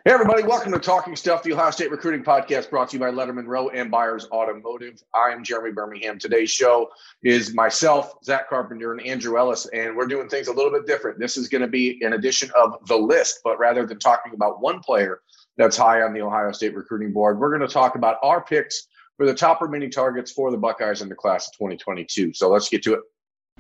Hey, everybody. Welcome to Talking Stuff, the Ohio State recruiting podcast brought to you by Letterman Row and Byers Automotive. I am Jeremy Birmingham. Today's show is myself, Zach Carpenter, and Andrew Ellis, and we're doing things a little bit different. This is going to be an edition of The List, but rather than talking about one player that's high on the Ohio State recruiting board, we're going to talk about our picks for the top remaining targets for the Buckeyes in the class of 2022. So let's get to it.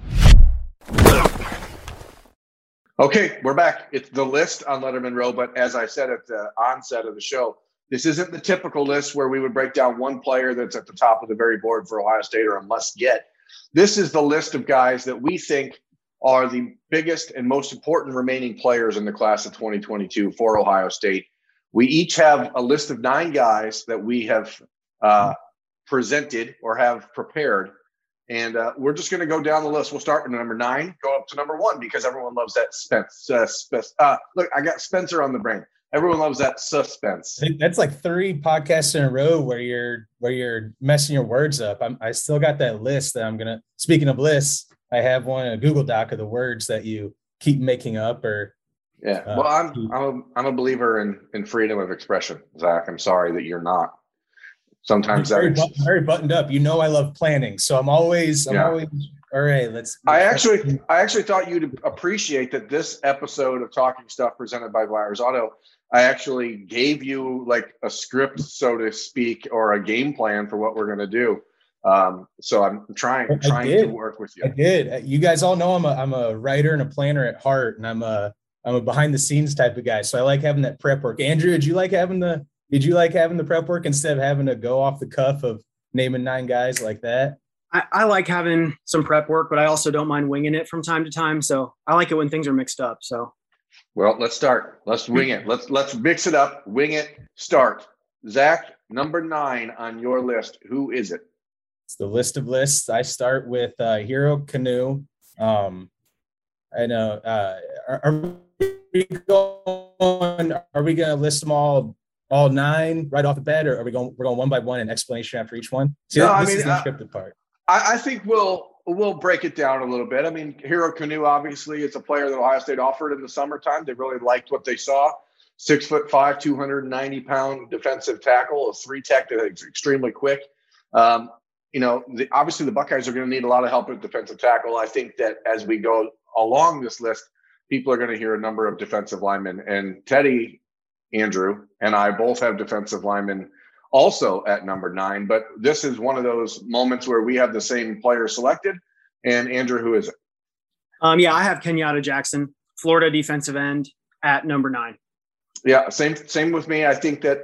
Okay, we're back. It's The List on Letterman Row, but as I said at the onset of the show, this isn't the typical list where we would break down one player that's at the top of the very board for Ohio State or a must get. This is the list of guys that we think are the biggest and most important remaining players in the class of 2022 for Ohio State. We each have a list of 9 guys that we have presented or have prepared. And we're just going to go down the list. We'll start with number 9, go up to number 1 because everyone loves that look, I got Spencer on the brain. Everyone loves that suspense. I think that's like 3 podcasts in a row where you're messing your words up. I still got that list that I'm going to, speaking of lists, I have one in a Google Doc of the words that you keep making up or. Yeah. Well, I'm a believer in freedom of expression, Zach. I'm sorry that you're not. Sometimes very buttoned up. You know, I love planning, so I'm always all right. I actually thought you'd appreciate that this episode of Talking Stuff presented by Byers Auto, I actually gave you like a script, so to speak, or a game plan for what we're going to do. So I'm trying to work with you. I did. You guys all know I'm a writer and a planner at heart, and I'm a behind the scenes type of guy. So I like having that prep work. Andrew, did you like having the prep work instead of having to go off the cuff of naming 9 guys like that? I like having some prep work, but I also don't mind winging it from time to time. So I like it when things are mixed up. So, well, let's start. Let's wing it. Let's mix it up. Wing it. Start. Zach, number 9 on your list. Who is it? It's the list of lists. I start with Hero Kanu. I know. Are we going to list them all 9 right off the bat, or we're going one by one and explanation after each one? See, this is the unscripted part. I think we'll break it down a little bit. I mean, Hero Kanu obviously is a player that Ohio State offered in the summertime. They really liked what they saw. 6'5", 290-pound defensive tackle, a 3-tech that's extremely quick. Obviously the Buckeyes are going to need a lot of help at defensive tackle. I think that as we go along this list, people are going to hear a number of defensive linemen, and Teddy, Andrew, and I both have defensive linemen also at number 9, but this is one of those moments where we have the same player selected. And Andrew, who is it? I have Kenyatta Jackson, Florida defensive end at number 9. Yeah, same with me. I think that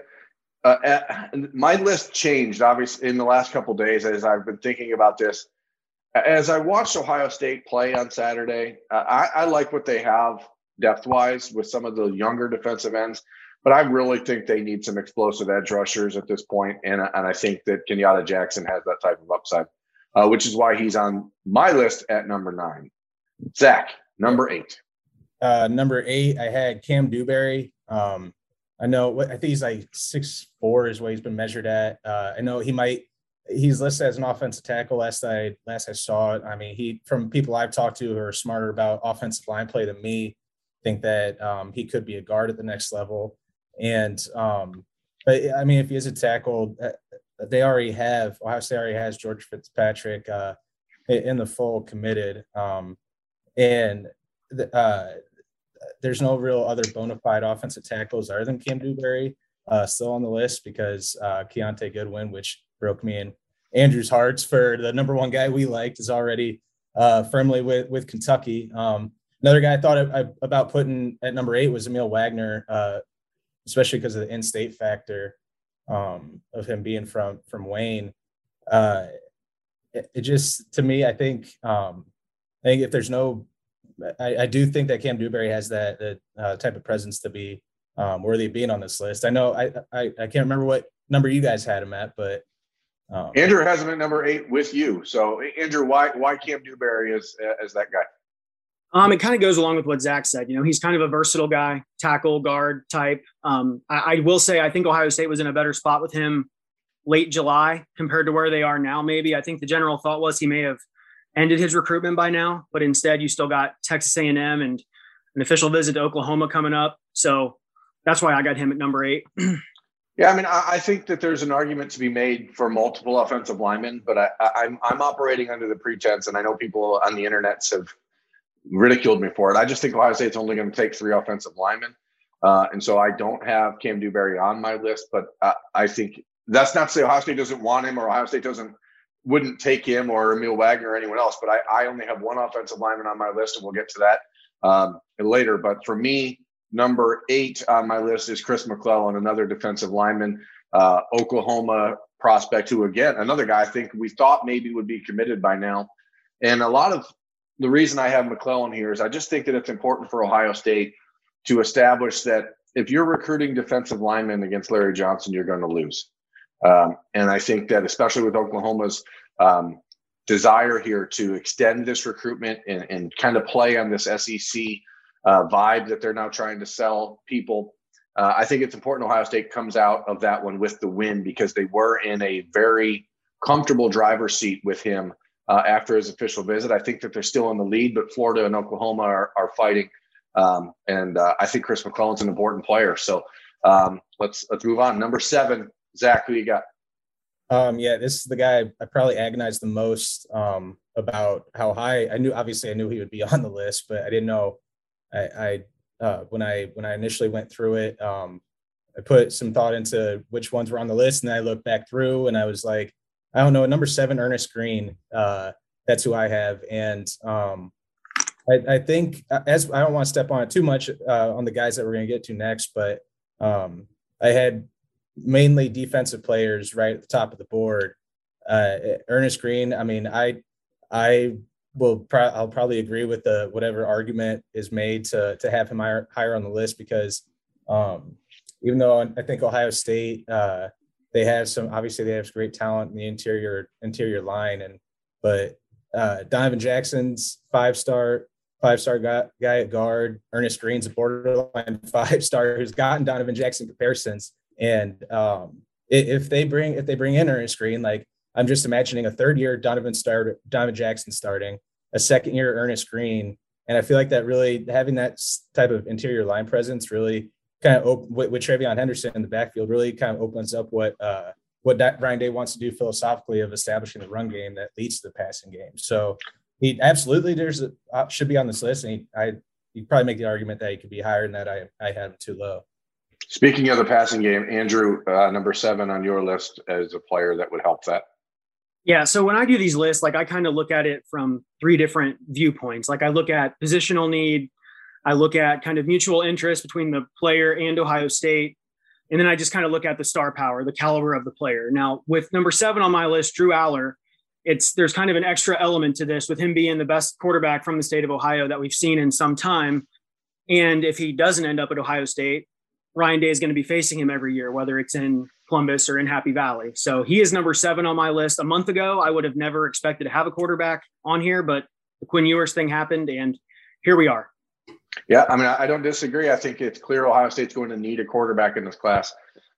my list changed obviously in the last couple of days as I've been thinking about this. As I watched Ohio State play on Saturday, I like what they have depth-wise with some of the younger defensive ends. But I really think they need some explosive edge rushers at this point, and I think that Kenyatta Jackson has that type of upside, which is why he's on my list at number 9. Zach, number 8. Number 8, I had Cam Dewberry. I think he's like 6'4" is what he's been measured at. I know he's listed as an offensive tackle last I saw it. I mean, from people I've talked to who are smarter about offensive line play than me, think that he could be a guard at the next level. And but I mean, if he is a tackle, Ohio State already has George Fitzpatrick in the full committed, and there's no real other bona fide offensive tackles other than Cam Dewberry still on the list because Keontae Goodwin, which broke me in Andrew's hearts for the number 1 guy we liked, is already firmly with Kentucky. Another guy I thought about putting at number 8 was Emil Wagner, especially because of the in-state factor of him being from Wayne. It just, to me, I think if there's I do think that Cam Dewberry has that type of presence to be worthy of being on this list. I know I can't remember what number you guys had him at, but Andrew has him at number 8 with you. So Andrew, why Cam Dewberry as that guy? It kind of goes along with what Zach said. He's kind of a versatile guy, tackle, guard type. I will say I think Ohio State was in a better spot with him late July compared to where they are now. Maybe I think the general thought was he may have ended his recruitment by now, but instead you still got Texas A&M and an official visit to Oklahoma coming up. So that's why I got him at number 8. Yeah, I mean, I think that there's an argument to be made for multiple offensive linemen, but I'm operating under the pretense, and I know people on the internet have ridiculed me for it. I just think Ohio State's only going to take 3 offensive linemen, and so I don't have Cam Dewberry on my list. But I think that's not to say Ohio State doesn't want him or Ohio State wouldn't take him or Emil Wagner or anyone else. But I only have 1 offensive lineman on my list, and we'll get to that later. But for me, number 8 on my list is Chris McClellan, another defensive lineman, Oklahoma prospect, who, again, another guy I think we thought maybe would be committed by now. And a lot of the reason I have McClellan here is I just think that it's important for Ohio State to establish that if you're recruiting defensive linemen against Larry Johnson, you're going to lose. And I think that especially with Oklahoma's desire here to extend this recruitment and kind of play on this SEC vibe that they're now trying to sell people. I think it's important Ohio State comes out of that one with the win, because they were in a very comfortable driver's seat with him after his official visit. I think that they're still in the lead, but Florida and Oklahoma are fighting. And I think Chris McClellan's an important player. So let's move on. Number 7, Zach, who you got? Yeah, this is the guy I probably agonized the most about how high. I knew he would be on the list, but I didn't know. When I initially went through it, I put some thought into which ones were on the list, and I looked back through, and I was like, I don't know, number 7, Ernest Green. That's who I have, and I think, as I don't want to step on it too much on the guys that we're going to get to next, but I had mainly defensive players right at the top of the board. Ernest Green. I mean, I'll probably agree with whatever argument is made to have him higher on the list, because even though I think Ohio State, they have great talent in the interior line, but Donovan Jackson's five-star guy at guard. Ernest Green's a borderline 5-star who's gotten Donovan Jackson comparisons, and if they bring in Ernest Green, like, I'm just imagining a 3rd-year Donovan Jackson starting, a 2nd-year Ernest Green, and I feel like that really having that type of interior line presence really kind of with TreVeyon Henderson in the backfield really kind of opens up what Ryan Day wants to do philosophically of establishing the run game that leads to the passing game. So he absolutely should be on this list, and you'd probably make the argument that he could be higher than that. I have him too low. Speaking of the passing game, Andrew, number 7 on your list as a player that would help that. Yeah. So when I do these lists, like, I kind of look at it from 3 different viewpoints. Like, I look at positional need, I look at kind of mutual interest between the player and Ohio State, and then I just kind of look at the star power, the caliber of the player. Now, with number 7 on my list, Drew Aller, there's kind of an extra element to this with him being the best quarterback from the state of Ohio that we've seen in some time. And if he doesn't end up at Ohio State, Ryan Day is going to be facing him every year, whether it's in Columbus or in Happy Valley. So he is number 7 on my list. A month ago, I would have never expected to have a quarterback on here, but the Quinn Ewers thing happened, and here we are. Yeah, I mean, I don't disagree. I think it's clear Ohio State's going to need a quarterback in this class.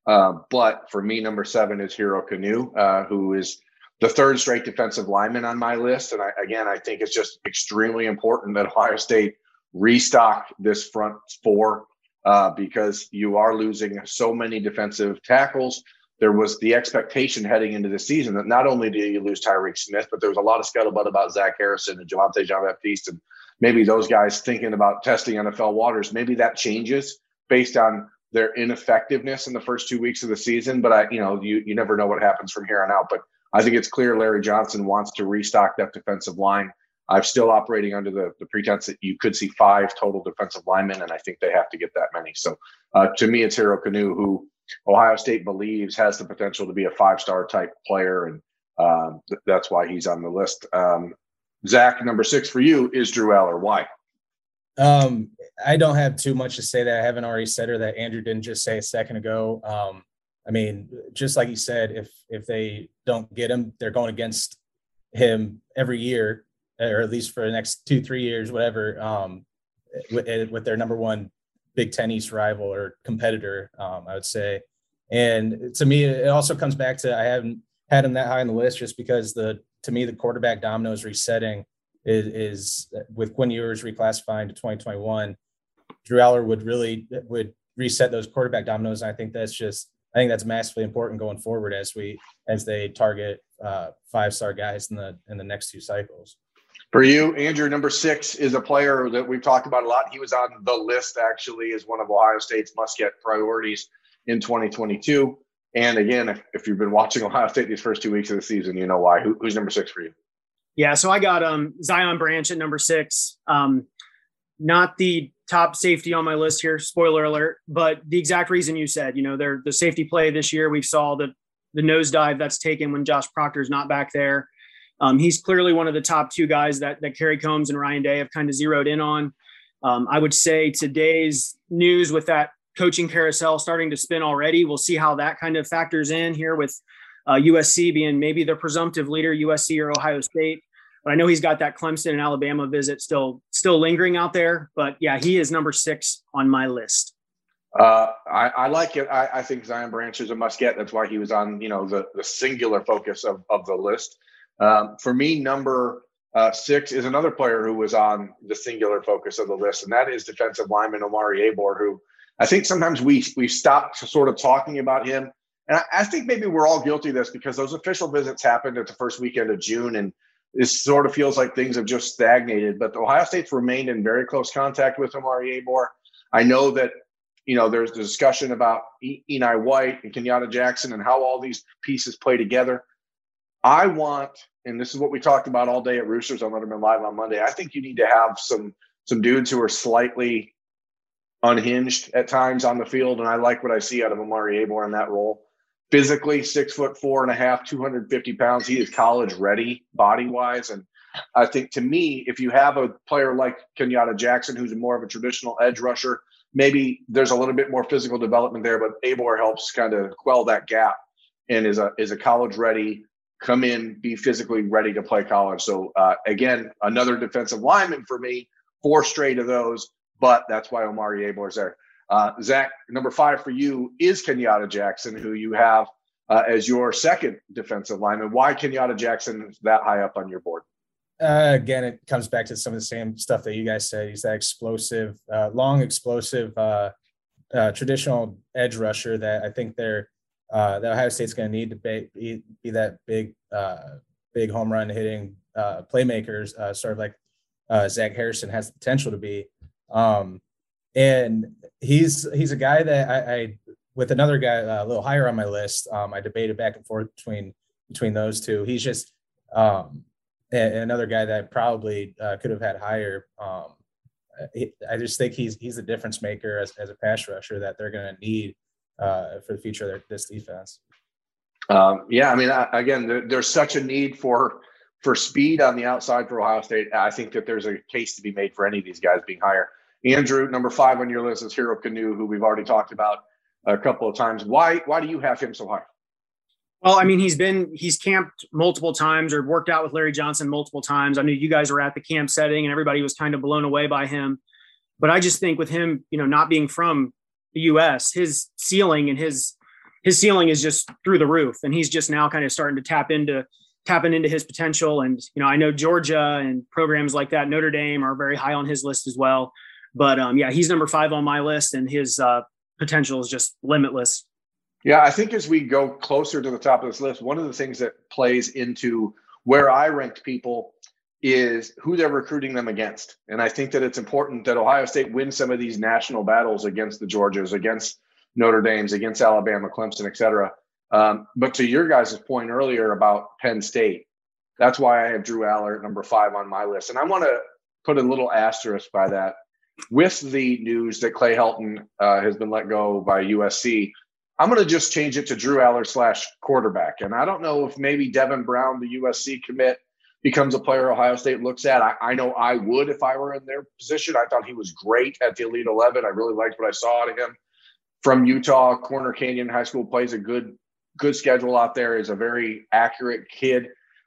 But for me, number 7 is Hero Kanu, who is the 3rd straight defensive lineman on my list. And I think it's just extremely important that Ohio State restock this front 4. Because you are losing so many defensive tackles. There was the expectation heading into the season that not only do you lose Tyreek Smith, but there was a lot of scuttlebutt about Zach Harrison and Javonte Jean-Baptiste, and maybe those guys thinking about testing NFL waters. Maybe that changes based on their ineffectiveness in the first 2 weeks of the season. But you never know what happens from here on out. But I think it's clear Larry Johnson wants to restock that defensive line. I'm still operating under the pretense that you could see 5 total defensive linemen, and I think they have to get that many. So to me, it's Hero Kanu, who Ohio State believes has the potential to be a 5-star type player, and that's why he's on the list. Zach, number 6 for you is Drew Aller. Why? I don't have too much to say that I haven't already said or that Andrew didn't just say a second ago. I mean, just like you said, if they don't get him, they're going against him every year, or at least for the next 2-3 years, whatever, with their number 1 Big Ten East rival or competitor, I would say. And to me, it also comes back to I haven't had him that high on the list just because to me, the quarterback domino is resetting is with Quinn Ewers reclassifying to 2021. Drew Aller would reset those quarterback dominoes. And I think that's massively important going forward as they target 5-star guys in the next 2 cycles. For you, Andrew, number 6 is a player that we've talked about a lot. He was on the list actually as one of Ohio State's must-get priorities in 2022. And again, if you've been watching Ohio State these first 2 weeks of the season, you know why. Who's number 6 for you? Yeah, so I got Zion Branch at number 6. Not the top safety on my list here, spoiler alert, but the exact reason you said, they're the safety play this year. We saw the nosedive that's taken when Josh Proctor's not back there. He's clearly one of the top 2 guys that Kerry Combs and Ryan Day have kind of zeroed in on. I would say today's news with that coaching carousel starting to spin already, we'll see how that kind of factors in here with USC being maybe the presumptive leader, USC or Ohio State. But I know he's got that Clemson and Alabama visit still lingering out there. But yeah, he is number 6 on my list. I like it. I think Zion Branch is a must get. That's why he was on, the singular focus of the list. For me, number 6 is another player who was on the singular focus of the list, and that is defensive lineman Omari Abor, who I think sometimes we stopped sort of talking about him. And I think maybe we're all guilty of this because those official visits happened at the first weekend of June, and it sort of feels like things have just stagnated. But Ohio State's remained in very close contact with Omari Abor. I know that, there's the discussion about Eni White and Kenyatta Jackson and how all these pieces play together. I want, and this is what we talked about all day at Roosters on Letterman Live on Monday, I think you need to have some dudes who are slightly unhinged at times on the field, and I like what I see out of Omari Abor in that role. Physically, 6'4.5", 250 pounds. He is college ready body wise. And I think to me, if you have a player like Kenyatta Jackson, who's more of a traditional edge rusher, maybe there's a little bit more physical development there, but Abor helps kind of quell that gap and is a college ready, come in, be physically ready to play college. So again, another defensive lineman for me, 4 straight of those, but that's why Omari Abor is there. Zach, number 5 for you is Kenyatta Jackson, who you have as your second defensive lineman. Why Kenyatta Jackson that high up on your board? Again, it comes back to some of the same stuff that you guys said. He's that explosive, long, explosive, traditional edge rusher that I think that Ohio State's going to need to be that big home run hitting playmakers, sort of like Zach Harrison has the potential to be. And he's a guy that I with another guy a little higher on my list. I debated back and forth between those two. He's just and another guy that I probably could have had higher. I just think he's a difference maker as a pass rusher that they're going to need for the future of this defense. Yeah, I mean, again, there's such a need for speed on the outside for Ohio State. I think that there's a case to be made for any of these guys being higher. Andrew, number 5 on your list is Hero Kanu, who we've already talked about a couple of times. Why do you have him so high? Well, I mean, he's camped multiple times or worked out with Larry Johnson multiple times. I knew you guys were at the camp setting and everybody was kind of blown away by him. But I just think with him, not being from the U.S., his ceiling is just through the roof. And he's just now kind of starting to tapping into his potential. And, I know Georgia and programs like that, Notre Dame, are very high on his list as well. But yeah, he's number 5 on my list, and his potential is just limitless. Yeah, I think as we go closer to the top of this list, one of the things that plays into where I ranked people is who they're recruiting them against. And I think that it's important that Ohio State wins some of these national battles against the Georgias, against Notre Dames, against Alabama, Clemson, et cetera. But to your guys' point earlier about Penn State, that's why I have Drew Aller at number 5 on my list. And I want to put a little asterisk by that. With the news that Clay Helton has been let go by USC, I'm going to just change it to Drew Aller / quarterback. And I don't know if maybe Devin Brown, the USC commit, becomes a player Ohio State looks at. I know I would if I were in their position. I thought he was great at the Elite 11. I really liked what I saw out of him. From Utah, Corner Canyon High School, plays a good schedule out there. Is a very accurate kid.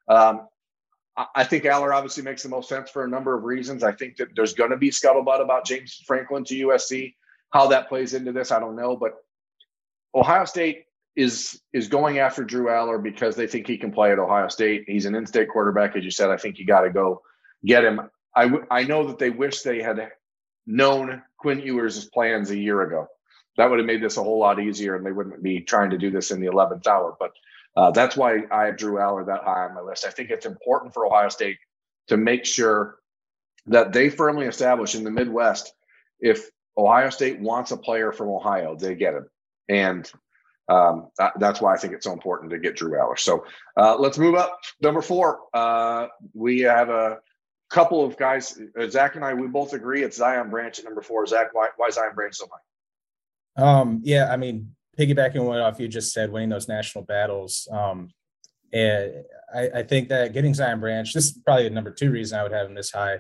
I think Aller obviously makes the most sense for a number of reasons. I think that there's going to be scuttlebutt about James Franklin to USC. How that plays into this, I don't know. But Ohio State is going after Drew Aller because they think he can play at Ohio State. He's an in-state quarterback, as you said. I think you got to go get him. I know that they wish they had known Quinn Ewers' plans a year ago. That would have made this a whole lot easier, and they wouldn't be trying to do this in the 11th hour. But that's why I have Drew Aller that high on my list. I think it's important for Ohio State to make sure that they firmly establish in the Midwest, if Ohio State wants a player from Ohio, they get him. And that's why I think it's so important to get Drew Aller. So let's move up. Number 4, we have a couple of guys. Zach and I, we both agree it's Zion Branch at number 4. Zach, why Zion Branch so high? Yeah, I mean, piggybacking on what you just said, winning those national battles. And I think that getting Zion Branch, this is probably the number 2 reason I would have him this high.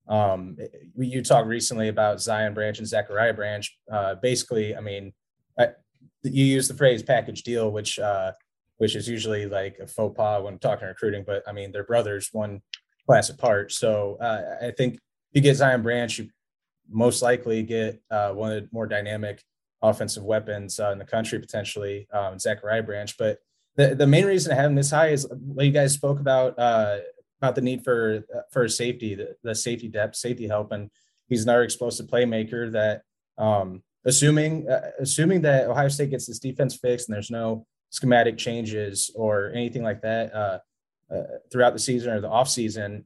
You talked recently about Zion Branch and Zachariah Branch. Basically, I mean, you use the phrase package deal, which is usually like a faux pas when talking recruiting, but I mean, they're brothers, one class apart. So I think if you get Zion Branch, you most likely get one of the more dynamic offensive weapons in the country, potentially, Zachariah Branch. But the main reason I have him this high is what you guys spoke about the need for safety, the safety depth, safety help. And he's another explosive playmaker that assuming that Ohio State gets this defense fixed and there's no schematic changes or anything like that throughout the season or the off season,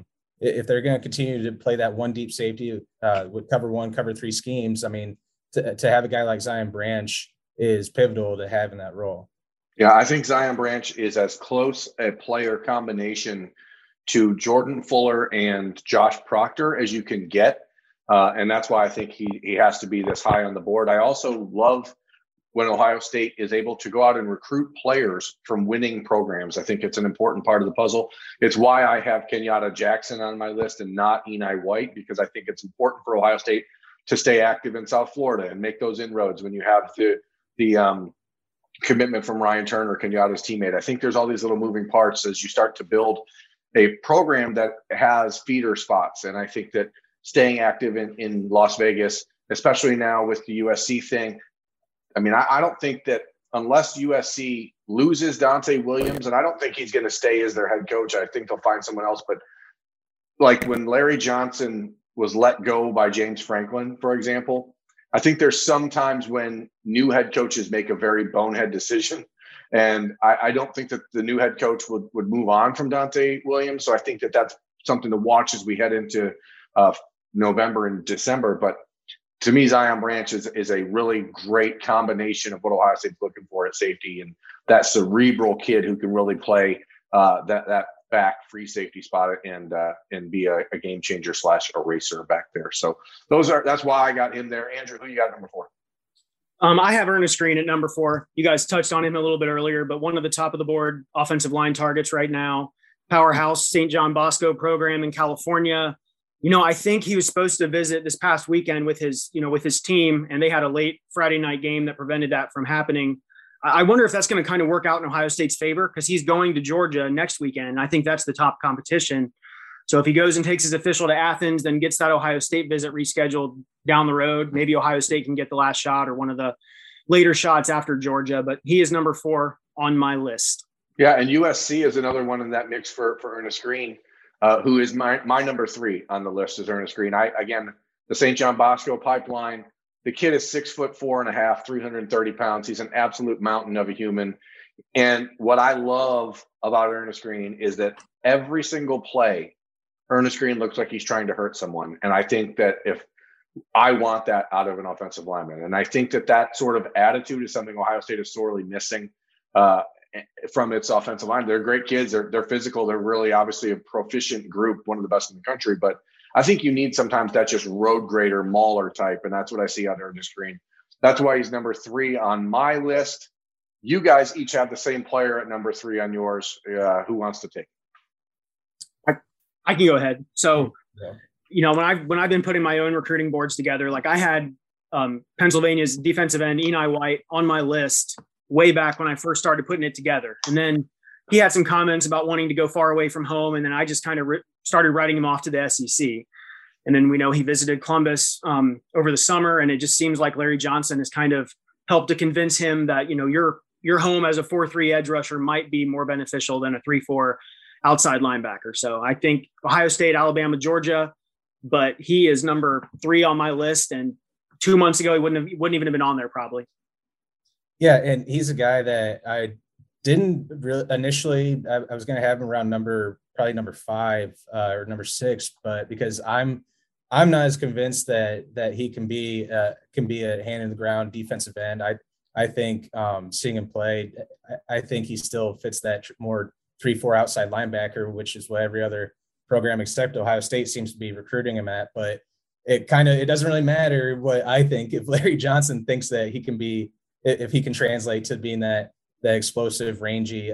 if they're going to continue to play that one deep safety with cover 1, cover 3 schemes, I mean, to have a guy like Zion Branch is pivotal to have in that role. Yeah, I think Zion Branch is as close a player combination to Jordan Fuller and Josh Proctor as you can get. And that's why I think he has to be this high on the board. I also love when Ohio State is able to go out and recruit players from winning programs. I think it's an important part of the puzzle. It's why I have Kenyatta Jackson on my list and not Eni White, because I think it's important for Ohio State to stay active in South Florida and make those inroads when you have the commitment from Ryan Turner, Kenyatta's teammate. I think there's all these little moving parts as you start to build a program that has feeder spots. And I think that staying active in Las Vegas, especially now with the USC thing, I mean, I don't think that unless USC loses Dante Williams, and I don't think he's going to stay as their head coach, I think they'll find someone else. But like when Larry Johnson was let go by James Franklin, for example, I think there's sometimes when new head coaches make a very bonehead decision. And I don't think that the new head coach would move on from Dante Williams. So I think that that's something to watch as we head into November and December. But to me, Zion Branch is a really great combination of what Ohio State's looking for at safety, and that cerebral kid who can really play that back free safety spot and be a game changer / eraser back there. So that's why I got him there. Andrew, who you got number 4? I have Ernest Green at number 4. You guys touched on him a little bit earlier, but one of the top of the board offensive line targets right now, powerhouse St. John Bosco program in California. You know, I think he was supposed to visit this past weekend with his team, and they had a late Friday night game that prevented that from happening. I wonder if that's going to kind of work out in Ohio State's favor, because he's going to Georgia next weekend. I think that's the top competition. So if he goes and takes his official to Athens, then gets that Ohio State visit rescheduled down the road, maybe Ohio State can get the last shot or one of the later shots after Georgia. But he is number 4 on my list. Yeah, and USC is another one in that mix for Ernest Green, who is my number 3 on the list is Ernest Green. Again, the St. John Bosco pipeline. The kid is 6'4.5", 330 pounds. He's an absolute mountain of a human. And what I love about Ernest Green is that every single play, Ernest Green looks like he's trying to hurt someone. And I think that if I want that out of an offensive lineman, and I think that sort of attitude is something Ohio State is sorely missing from its offensive line. They're great kids. They're physical. They're really obviously a proficient group, one of the best in the country. But I think you need sometimes that just road grader Mauler type, and that's what I see on Ernest Green. That's why he's number 3 on my list. You guys each have the same player at number 3 on yours. Who wants to take? I can go ahead. So, you know, when I've been putting my own recruiting boards together, like I had Pennsylvania's defensive end Eni White on my list way back when I first started putting it together, and then he had some comments about wanting to go far away from home, and then I just kind of started writing him off to the SEC. And then we know he visited Columbus over the summer, and it just seems like Larry Johnson has kind of helped to convince him that, you know, your home as a 4-3 edge rusher might be more beneficial than a 3-4 outside linebacker. So I think Ohio State, Alabama, Georgia, but he is number 3 on my list. And 2 months ago, he wouldn't even have been on there probably. Yeah, and he's a guy that I didn't really initially. I was going to have him around probably number 5 or number 6, but because I'm not as convinced that he can be a hand in the ground defensive end. I think seeing him play, I think he still fits that more 3-4 outside linebacker, which is what every other program except Ohio State seems to be recruiting him at. But it doesn't really matter what I think if Larry Johnson thinks that he can be, if he can translate to being that explosive, rangy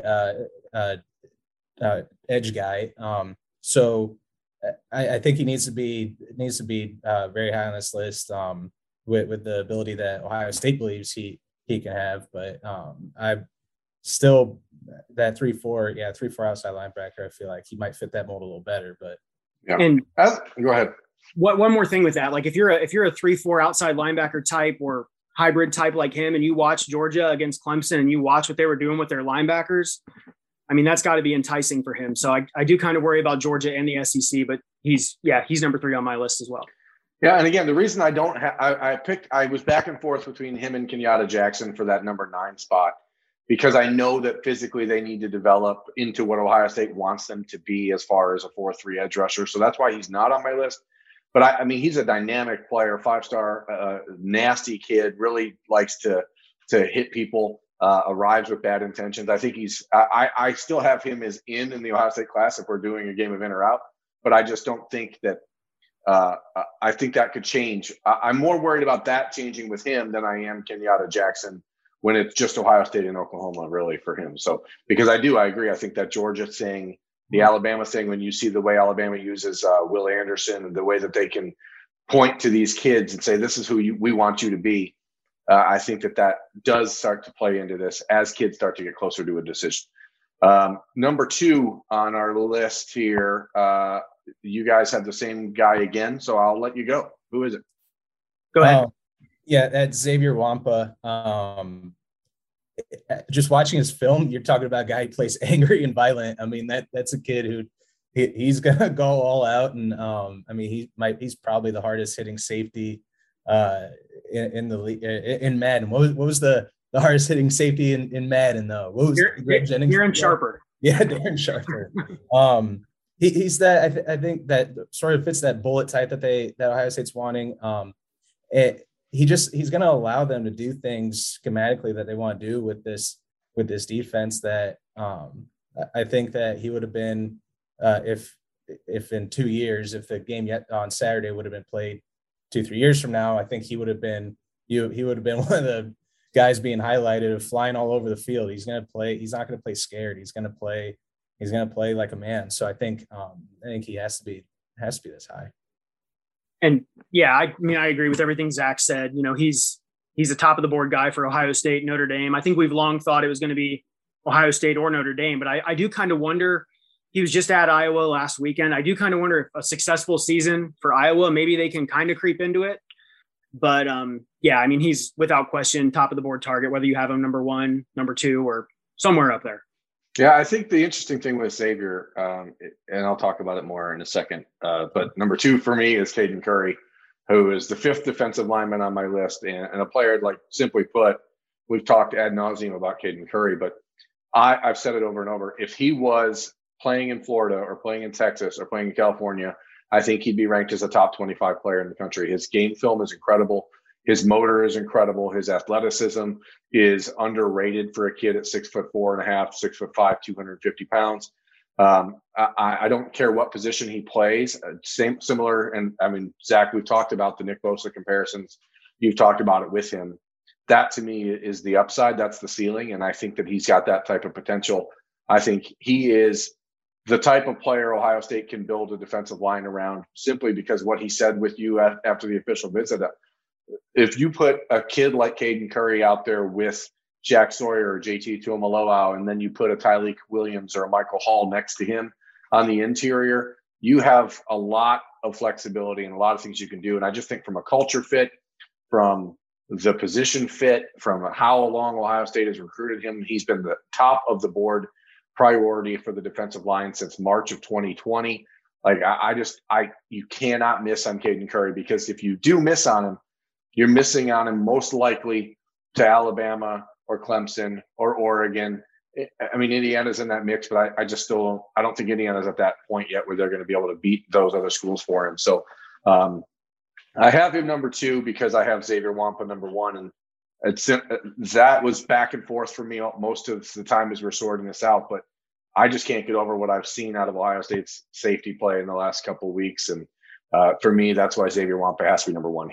edge guy. So I think he needs to be very high on this list with the ability that Ohio State believes he can have. But I still that 3-4 outside linebacker. I feel like he might fit that mold a little better. But yeah, and go ahead. One more thing with that, like if you're a 3-4 outside linebacker type or hybrid type like him, and you watch Georgia against Clemson and you watch what they were doing with their linebackers, I mean, that's got to be enticing for him. So I do kind of worry about Georgia and the SEC, but he's number 3 on my list as well. Yeah, and again, the reason I don't have I was back and forth between him and Kenyatta Jackson for that number 9 spot, because I know that physically they need to develop into what Ohio State wants them to be as far as a 4-3 edge rusher. So that's why he's not on my list. But I mean, he's a dynamic player, 5-star, nasty kid, really likes to hit people, arrives with bad intentions. I think I still have him as in the Ohio State class if we're doing a game of in or out, but I just don't think that I think that could change. I'm more worried about that changing with him than I am Kenyatta Jackson when it's just Ohio State and Oklahoma really for him. So, because I agree. I think that Georgia thing, the Alabama thing, when you see the way Alabama uses Will Anderson and the way that they can point to these kids and say, this is who we want you to be. I think that does start to play into this as kids start to get closer to a decision. Number 2 on our list here, you guys have the same guy again, so I'll let you go. Who is it? Go ahead. Yeah, that's Xavier Wampa. Just watching his film, you're talking about a guy who plays angry and violent. I mean, that's a kid who he's gonna go all out, and I mean, he's probably the hardest hitting safety in the league in Madden. What was the hardest hitting safety in Madden though? What was Greg Jennings? Darren Sharper. Yeah, Darren Sharper. He's that I think that sort of fits that bullet type that Ohio State's wanting. He's going to allow them to do things schematically that they want to do with this defense that I think that he would have been if in 2 years, if the game yet on Saturday would have been played 2-3 years from now, I think he would have been he would have been one of the guys being highlighted of flying all over the field. He's going to play. He's not going to play scared. He's going to play like a man. So I think he has to be this high. And yeah, I mean, I agree with everything Zach said. You know, he's a top of the board guy for Ohio State, Notre Dame. I think we've long thought it was going to be Ohio State or Notre Dame, but I do kind of wonder. He was just at Iowa last weekend. I do kind of wonder if a successful season for Iowa, maybe they can kind of creep into it. But yeah, I mean, he's without question top of the board target, whether you have him number 1, number 2, or somewhere up there. Yeah, I think the interesting thing with Xavier, and I'll talk about it more in a second, but number 2 for me is Caden Curry, who is the 5th defensive lineman on my list, and a player, like, simply put, we've talked ad nauseum about Caden Curry, but I've said it over and over. If he was playing in Florida or playing in Texas or playing in California, I think he'd be ranked as a top 25 player in the country. His game film is incredible. His motor is incredible. His athleticism is underrated for a kid at 6'4.5", 6'5", 250 pounds. I don't care what position he plays. Similar, and I mean, Zach, we've talked about the Nick Bosa comparisons. You've talked about it with him. That to me is the upside. That's the ceiling, and I think that he's got that type of potential. I think he is the type of player Ohio State can build a defensive line around, simply because what he said with you after the official visit. If you put a kid like Caden Curry out there with Jack Sawyer or JT Tuimoloau, and then you put a Tyleik Williams or a Michael Hall next to him on the interior, you have a lot of flexibility and a lot of things you can do. And I just think from a culture fit, from the position fit, from how long Ohio State has recruited him, he's been the top of the board priority for the defensive line since March of 2020. Like you cannot miss on Caden Curry, because if you do miss on him, you're missing on him most likely to Alabama or Clemson or Oregon. I mean, Indiana's in that mix, but I just still I don't think Indiana's at that point yet where they're going to be able to beat those other schools for him. So I have him number 2 because I have Xavier Wampa number 1, and that was back and forth for me most of the time as we're sorting this out. But I just can't get over what I've seen out of Ohio State's safety play in the last couple of weeks, and for me, that's why Xavier Wampa has to be number 1.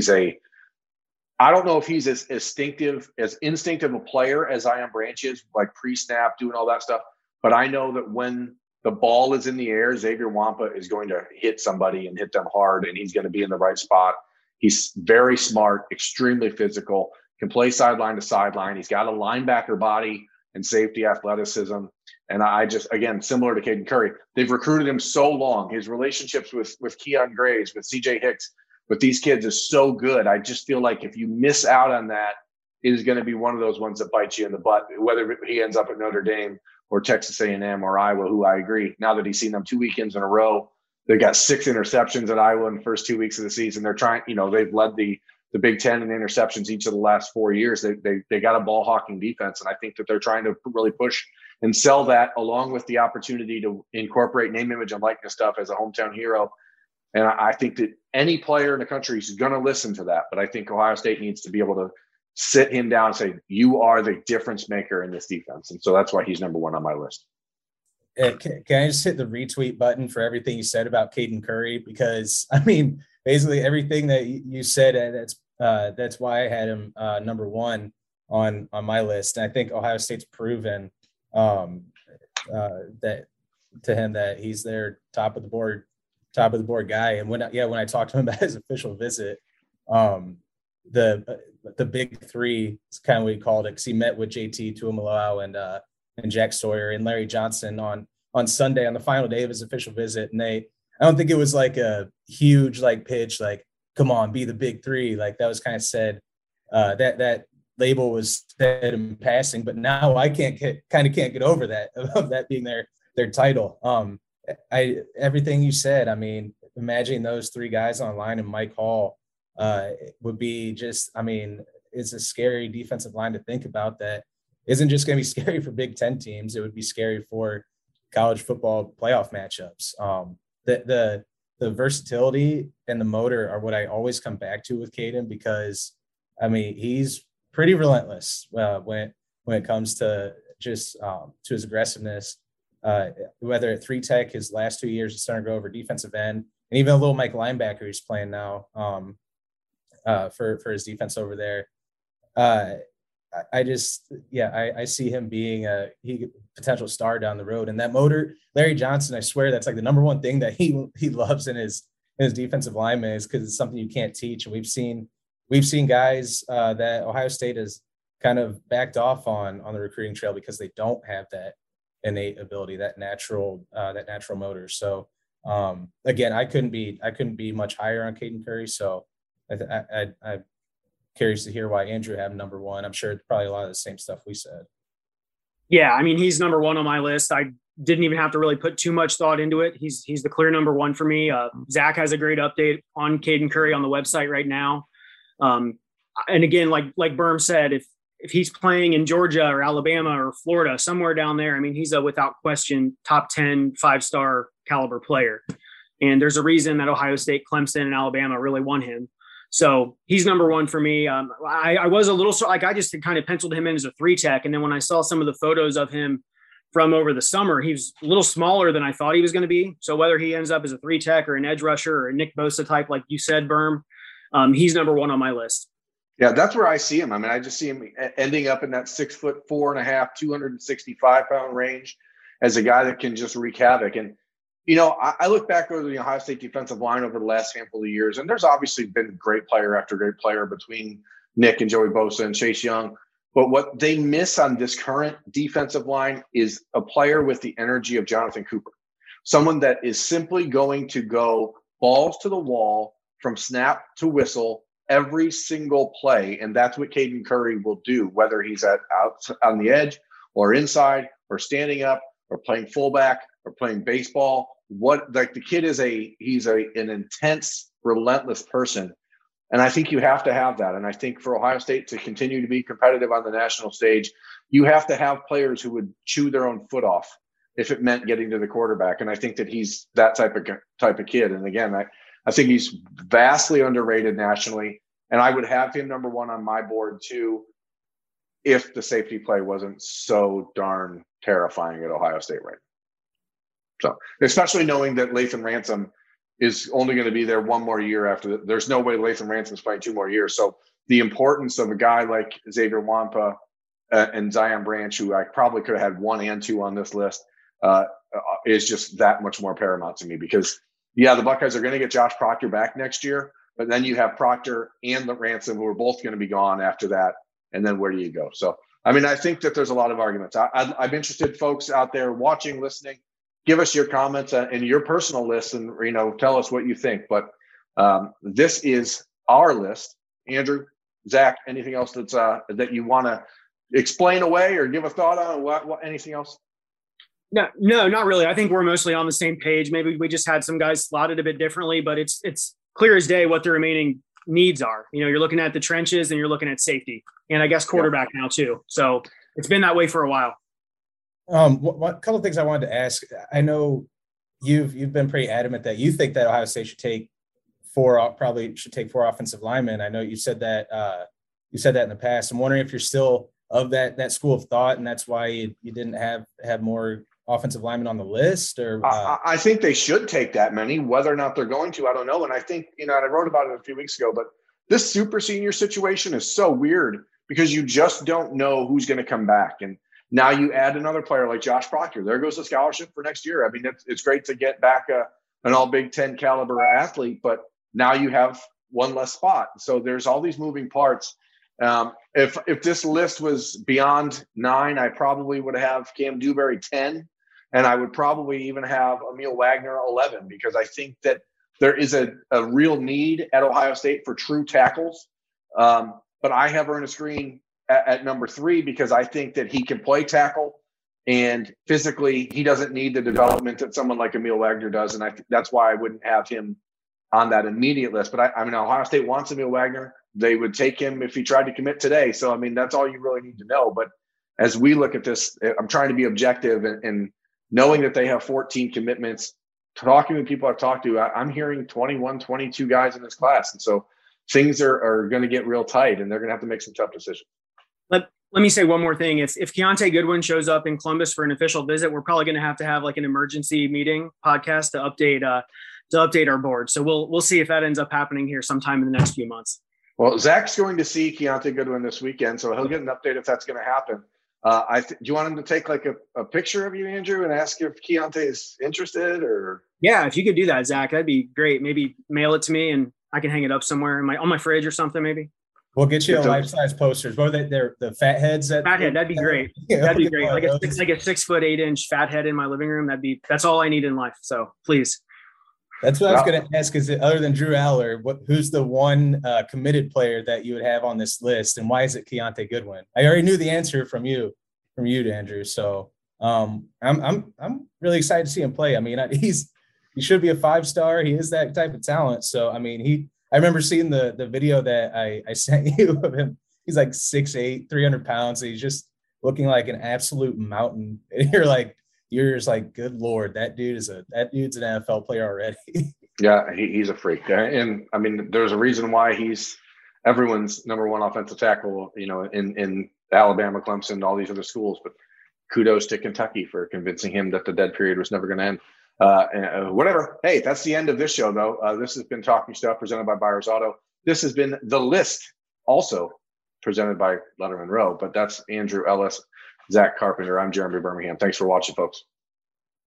I don't know if he's as instinctive a player as Zion Branch is, like pre-snap, doing all that stuff. But I know that when the ball is in the air, Xavier Wampa is going to hit somebody and hit them hard, and he's going to be in the right spot. He's very smart, extremely physical, can play sideline to sideline. He's got a linebacker body and safety athleticism. And I just, again, similar to Caden Curry, they've recruited him so long. His relationships with Keon Graves, with CJ Hicks, with these kids is so good. I just feel like if you miss out on that, it is going to be one of those ones that bites you in the butt, whether he ends up at Notre Dame or Texas A&M or Iowa, who I agree. Now that he's seen them 2 weekends in a row, they got 6 interceptions at Iowa in the first 2 weeks of the season. They're trying, they've led the Big Ten in interceptions each of the last 4 years. They got a ball hawking defense, and I think that they're trying to really push and sell that, along with the opportunity to incorporate name, image, and likeness stuff as a hometown hero. And I think that any player in the country is going to listen to that. But I think Ohio State needs to be able to sit him down and say, you are the difference maker in this defense. And so that's why he's number 1 on my list. Can I just hit the retweet button for everything you said about Caden Curry? Because, I mean, basically everything that you said, that's why I had him number 1 on my list. And I think Ohio State's proven that to him that he's their top of the board guy. And when I talked to him about his official visit, the big 3 is kind of what he called it, because he met with JT Tuimoloau and Jack Sawyer and Larry Johnson on Sunday on the final day of his official visit. And I don't think it was like a huge pitch, like, come on, be the big 3. Like, that was kind of said, that label was said in passing, but now I can't get over that, of that being their title. Everything you said, I mean, imagining those 3 guys online and Mike Hall would be just, I mean, it's a scary defensive line to think about that isn't just going to be scary for Big Ten teams. It would be scary for college football playoff matchups. The versatility and the motor are what I always come back to with Caden, because, I mean, he's pretty relentless when it comes to just to his aggressiveness. Whether at 3-tech, his last 2 years at Center Grove, or defensive end, and even a little Mike linebacker he's playing now for his defense over there. I see him being a potential star down the road. And that motor, Larry Johnson, I swear that's like the number 1 thing that he loves in his defensive lineman, is because it's something you can't teach. And we've seen guys that Ohio State has kind of backed off on the recruiting trail because they don't have that innate ability, that natural motor. So again, I couldn't be much higher on Caden Curry. So I'm curious to hear why Andrew had number 1. I'm sure it's probably a lot of the same stuff we said. Yeah, I mean, he's number 1 on my list. I didn't even have to really put too much thought into it. He's the clear number 1 for me. Zach has a great update on Caden Curry on the website right now. And again, like Berm said, if he's playing in Georgia or Alabama or Florida, somewhere down there, I mean, he's a without question top 10 5-star caliber player. And there's a reason that Ohio State, Clemson, and Alabama really won him. So he's number 1 for me. I was a little I just kind of penciled him in as a 3-tech. And then when I saw some of the photos of him from over the summer, he was a little smaller than I thought he was going to be. So whether he ends up as a 3-tech or an edge rusher or a Nick Bosa type, like you said, Berm, he's number 1 on my list. Yeah, that's where I see him. I mean, I just see him ending up in that 6'4.5", 265-pound range as a guy that can just wreak havoc. And I look back over the Ohio State defensive line over the last handful of years, and there's obviously been great player after great player between Nick and Joey Bosa and Chase Young. But what they miss on this current defensive line is a player with the energy of Jonathan Cooper, someone that is simply going to go balls to the wall from snap to whistle every single play. And that's what Caden Curry will do, whether he's out on the edge or inside or standing up or playing fullback or playing baseball. The kid is an intense, relentless person. And I think you have to have that. And I think for Ohio State to continue to be competitive on the national stage, you have to have players who would chew their own foot off if it meant getting to the quarterback. And I think that he's that type of kid. And again, I think he's vastly underrated nationally. And I would have him number one on my board too, if the safety play wasn't so darn terrifying at Ohio State right now. So, especially knowing that Lathan Ransom is only going to be there one more year after that. There's no way Lathan Ransom's playing 2 more years. So the importance of a guy like Xavier Wampa and Zion Branch, who I probably could have had 1 and 2 on this list, is just that much more paramount to me because, yeah, the Buckeyes are going to get Josh Proctor back next year, but then you have Proctor and the Ransom who are both going to be gone after that. And then where do you go? So, I mean, I think that there's a lot of arguments. I'm interested, folks out there watching, listening, give us your comments and your personal list and, tell us what you think. But this is our list. Andrew, Zach, anything else that's that you want to explain away or give a thought on? What anything else? No, not really. I think we're mostly on the same page. Maybe we just had some guys slotted a bit differently, but it's clear as day what the remaining needs are. You're looking at the trenches and you're looking at safety and I guess quarterback now too. So it's been that way for a while. A couple of things I wanted to ask. I know you've been pretty adamant that you think that Ohio State should take 4 offensive linemen. I know you said that in the past. I'm wondering if you're still of that school of thought, and that's why you didn't have more offensive linemen on the list. Or I think they should take that many. Whether or not they're going to, I don't know. And I think and I wrote about it a few weeks ago, but this super senior situation is so weird because you just don't know who's going to come back. And now you add another player like Josh Proctor. There goes the scholarship for next year. I mean, it's great to get back an all Big Ten caliber athlete, but now you have one less spot. So there's all these moving parts. If this list was beyond 9, I probably would have Cam Dewberry 10, and I would probably even have Emil Wagner 11 because I think that there is a real need at Ohio State for true tackles. But I have Ernest Green at number 3 because I think that he can play tackle and physically he doesn't need the development that someone like Emil Wagner does. And that's why I wouldn't have him on that immediate list. But I mean, Ohio State wants Emil Wagner. They would take him if he tried to commit today. So, I mean, that's all you really need to know. But as we look at this, I'm trying to be objective and knowing that they have 14 commitments, talking to people I've talked to, I'm hearing 21, 22 guys in this class. And so things are going to get real tight and they're going to have to make some tough decisions. Let me say one more thing. If Keontae Goodwin shows up in Columbus for an official visit, we're probably going to have like an emergency meeting podcast to update our board. So we'll see if that ends up happening here sometime in the next few months. Well, Zach's going to see Keontae Goodwin this weekend, so he'll get an update if that's going to happen. Do you want him to take like a picture of you, Andrew, and ask if Keontae is interested? Or yeah, if you could do that, Zach, that'd be great. Maybe mail it to me and I can hang it up somewhere on my fridge or something. Maybe we'll get you a life-size posters. What are they're the fat heads? Fathead, that'd be great. That'd be great. Like a 6 foot 8 inch fat head in my living room. That's all I need in life. So please. That's what I was going to ask. Is it other than Drew Aller, who's the one committed player that you would have on this list, and why is it Keontae Goodwin? I already knew the answer from you, Andrew. So I'm really excited to see him play. I mean, he should be a 5-star. He is that type of talent. So I mean, I remember seeing the video that I sent you of him. He's like 6'8", 300 pounds. So he's just looking like an absolute mountain. And you're just like, good Lord, that dude's an NFL player already. Yeah, he's a freak. And I mean, there's a reason why he's everyone's number 1 offensive tackle, in Alabama, Clemson, all these other schools. But kudos to Kentucky for convincing him that the dead period was never going to end. Whatever. Hey, that's the end of this show, though. This has been Talking Stuff presented by Byers Auto. This has been The List, also presented by Letterman Row. But that's Andrew Ellis, Zach Carpenter. I'm Jeremy Birmingham. Thanks for watching, folks.